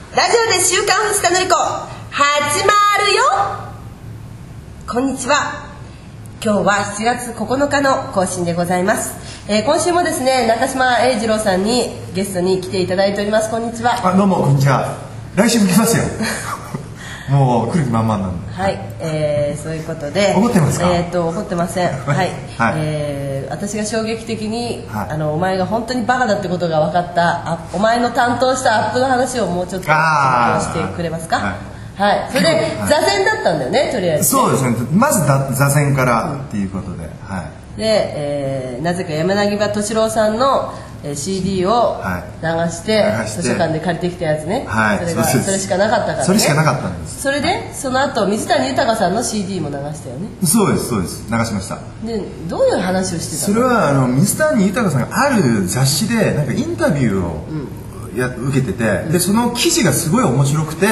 ラジオで週刊藤田のり子始まるよ。こんにちは。今日は7月9日の更新でございます。今週もですね、中島英二郎さんにゲストに来ていただいております。こんにちは。 どうもこんにちは。来週も来ますよ。もう来る気満々なんで。 はい、そういうことで。 怒ってますか？ 怒ってません。はい。 はい、 私が衝撃的に、 はい、 お前が本当にバカだってことが分かったお前の担当したアップの話をもうちょっと発表してくれますか？はい。それで座禅だったんだよね、とりあえず。そうですね。まず座禅からっていうことで。はい。 で、なぜか柳葉敏郎さんのCD を流して図書館で借りてきたやつね、 はい、 それしかなかったからね。 それしかなかったんです。 それでその後水谷豊さんの CD も流したよね。 そうです流しました。 でどういう話をしてたの？ それは水谷豊さんがある雑誌でなんかインタビューを受けてて、でその記事がすごい面白くて、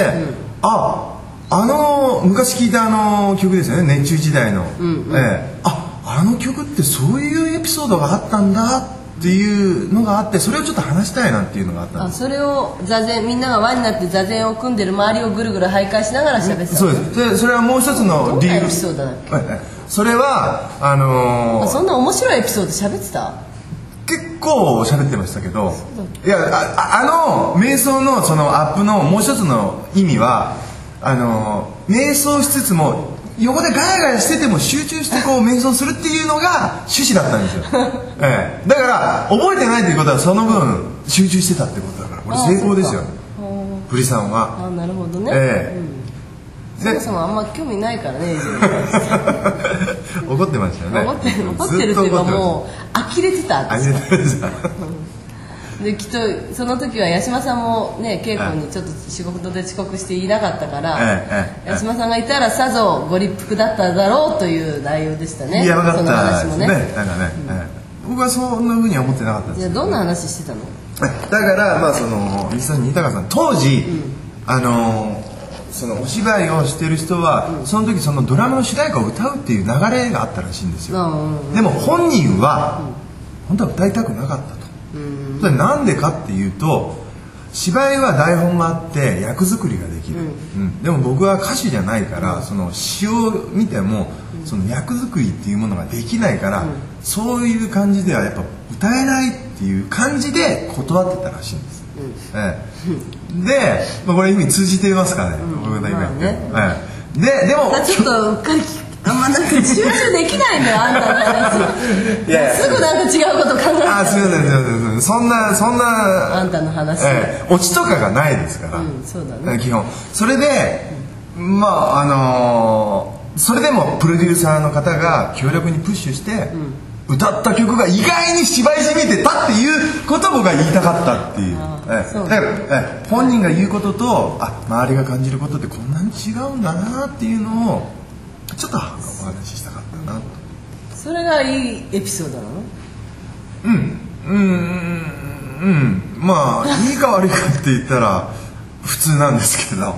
昔聞いた曲ですよね、熱中時代の、あの曲ってそういうエピソードがあったんだっていうのがあって、それをちょっと話したいなっていうのがあったんです。 それを座禅、みんなが輪になって座禅を組んでる周りをぐるぐる徘徊しながら喋ってた。 そうです。でそれはもう一つの理由。 どんなエピソードだっけ？ それはそんな面白いエピソード喋ってた？ 結構喋ってましたけど、いや瞑想のそのアップのもう一つの意味は瞑想しつつも横でガヤガヤしてても集中してこう瞑想するっていうのが趣旨だったんですよ。だから覚えてないっていうことはその分集中してたってことだから、これ成功ですよ、堀さんは。 なるほどね。そもそもあんま興味ないからね。 怒ってましたよね。 怒ってるっていうかもう呆れてた。できっとその時は八嶋さんもね、稽古にちょっと仕事で遅刻していなかったから、八嶋さんがいたらさぞご立腹だっただろうという内容でしたね。 やばかったですね。僕はそんな風には思ってなかったです。 いや、どんな話してたの？ だからその水谷豊さん当時、そのお芝居をしてる人は、その時そのドラマの主題歌を歌うっていう流れがあったらしいんですよ。でも本人は本当は歌いたくなかったと。それなんでかっていうと、芝居は台本があって役作りができる、でも僕は歌手じゃないから、その詩を見てもその役作りっていうものができないから、そういう感じではやっぱ歌えないっていう感じで断ってたらしいんです。で、これ意味通じていますかね、僕が今言って。でもちょっとうっかりなんか集中できないんだよ、あんたの話。すぐなんか違うこと考えて。 すいません、そんなあんたの話、 オチとかがないですから、 そうだね、 基本。それでそれでもプロデューサーの方が強力にプッシュして、歌った曲が意外に芝居じみてたっていうことを僕が言いたかったっていう。だから本人が言うことと周りが感じることってこんなに違うんだなっていうのをちょっとお話ししたかったなと。 それがいいエピソードなの？ まあいいか悪いかって言ったら普通なんですけど、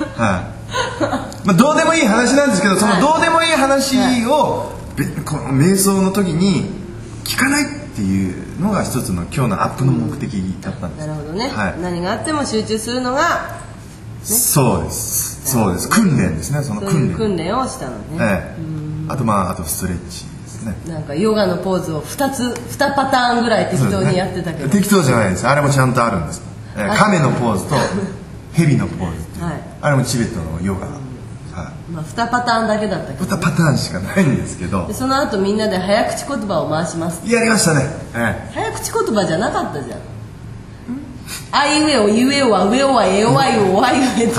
どうでもいい話なんですけど、そのどうでもいい話をこの瞑想の時に聞かないっていうのが一つの今日のアップの目的だったんです。 なるほどね。何があっても集中するのが、 そうです訓練ですね。その訓練をしたのね。 あとストレッチですね。 なんかヨガのポーズを2パターンぐらい適当にやってたけど、 適当じゃないです。あれもちゃんとあるんです。亀のポーズと蛇のポーズっていう、あれもチベットのヨガ、 2パターンだけだったけど、 2パターンしかないんですけど、 でその後みんなで早口言葉を回します。 やりましたね。 早口言葉じゃなかったじゃん。あいうえおゆえおは上おはえおわゆおわゆえと、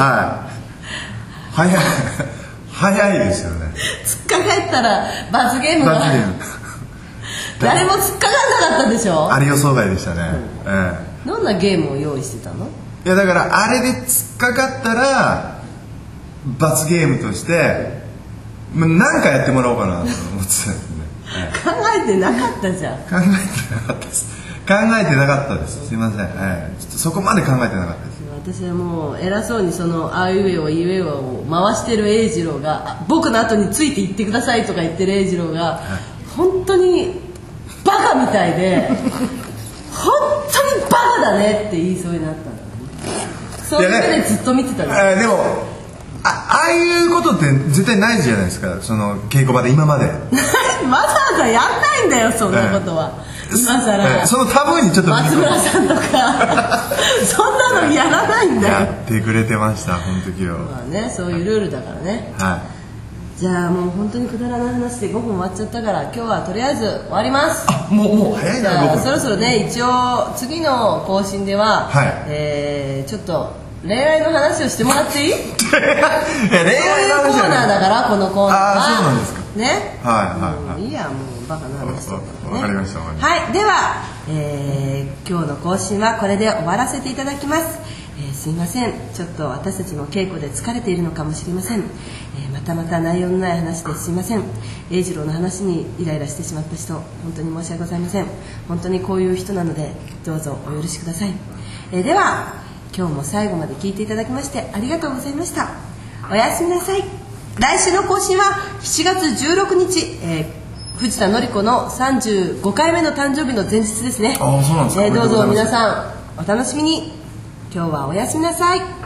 早いですよね。 突っかかったら罰ゲームが誰も突っかかんなかったでしょ。 あれ予想外でしたね。 どんなゲームを用意してたの？ いやだからあれで突っかかったら罰ゲームとして何かやってもらおうかなと思ってたんですね。 考えてなかったじゃん。 考えてなかったです。すいません。ちょっとそこまで考えてなかったです。 私はもう偉そうにそのあいうえおゆえおを回してる英二郎が、僕の後についていってくださいとか言ってる英二郎が、本当にバカみたいで本当にバカだねって言いそうになったんだね。 そういう目でずっと見てたの。 でもああいうことって絶対ないじゃないですか、その稽古場で今までわざわざやんないんだよそんなことは、今さらそのタブーにちょっと松村さんとかそんなのやらないんだよ。 やってくれてました本当今日。 まあね、そういうルールだからね。 はい。 じゃあもう本当にくだらない話で5分終わっちゃったから今日はとりあえず終わります。 もう早いな。 じゃあそろそろね、一応次の更新では、 はい、 ちょっと恋愛の話をしてもらっていい？ いや恋愛の話そういうコーナーだからこのコーナーは。 あ、そうなんですか。 ね。 はい。 いいや、もうバカな話だからね。 わかりました。 はい、では、今日の更新はこれで終わらせていただきます。すいません、ちょっと私たちも稽古で疲れているのかもしれません。また内容のない話ですいません。栄次郎の話にイライラしてしまった人、本当に申し訳ございません。本当にこういう人なのでどうぞお許しください。では今日も最後まで聞いていただきましてありがとうございました。おやすみなさい。来週の更新は7月16日、藤田紀子の35回目の誕生日の前日ですね。 あ、そうなんですか。 どうぞ皆さんお楽しみに。今日はおやすみなさい。